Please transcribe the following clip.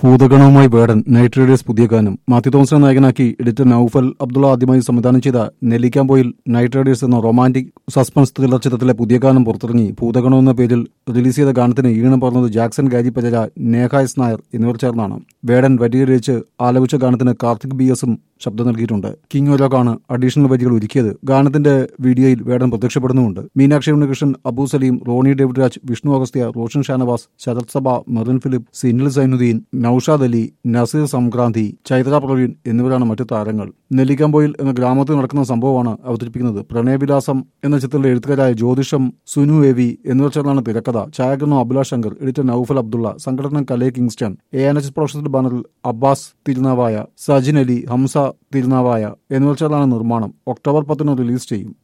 ഭൂതഗണവുമായി വേടൻ night Riders പുതിയ ഗാനം മാത്യു തോമസിനെ നായകനാക്കി എഡിറ്റർ നൌഫൽ അബ്ദുള്ള ആദ്യമായി സംവിധാനം ചെയ്ത നെല്ലിക്കാമ്പോയിൽ നൈറ്റ് റൈഡേഴ്സ് എന്ന റൊമാന്റിക് സസ്പെൻസ് ത്രില്ലർ ചിത്രത്തിലെ പുതിയ ഗാനം പുറത്തിറങ്ങി. ഭൂതഗണം എന്ന പേരിൽ റിലീസ് ചെയ്ത ഗാനത്തിന് ഈണം പറഞ്ഞത് Jackson Gary Pereira, Neha S Nair എന്നിവർ ചേർന്നാണ്. വേടൻ വരികരയിച്ച് ആലപിച്ച ഗാനത്തിന് കാർത്തിക് BS ശബ്ദം നൽകിയിട്ടുണ്ട്. കിങ് ഒലോക്കാണ് അഡീഷണൽ വരികൾ ഒരുക്കിയത്. ഗാനത്തിന്റെ വീഡിയോയിൽ വേടൻ പ്രത്യക്ഷപ്പെടുന്നുമുണ്ട്. മീനാക്ഷി ഉണ്ണികൃഷ്ണൻ, അബു സലീം, റോണി ഡേവിഡ് രാജ്, വിഷ്ണു അഗസ്ത്യ, റോഷൻ ഷാനവാസ്, ശരത് സഭ, മെറിൻ ഫിലിപ്പ്, സിനിൽ സൈനുദ്ദീൻ, നൌഷാദ് അലി, നസീർ സംക്രാന്തി, ചൈത്ര പ്രവീൺ എന്നിവരാണ് മറ്റു താരങ്ങൾ. നെല്ലിക്കാമ്പോയിൽ എന്ന ഗ്രാമത്തിൽ നടക്കുന്ന സംഭവമാണ് അവതരിപ്പിക്കുന്നത്. പ്രണയവിലാസം എന്ന ചിത്രത്തിലെ എഴുത്തുകാരായ ജ്യോതിഷം, സുനു എവി എന്നിവർ ചേർന്നാണ് തിരക്കഥ. ഛായാഗ്രഹണം അഭിലാഷ് ശങ്കർ, എഡിറ്റർ നൌഫൽ അബ്ദുള്ള, സംഘടന കലേ കിങ്സ്റ്റൺ, ANH പ്രൊഡക്ഷൻസിന്റെ ബാനറിൽ അബ്ബാസ് തിരുനാവായ, സജിൻ അലി, ഹംസ തിരുനാവായ എന്നിവർ ചേർന്നാണ് നിർമ്മാണം. ഒക്ടോബർ 10 റിലീസ് ചെയ്യും.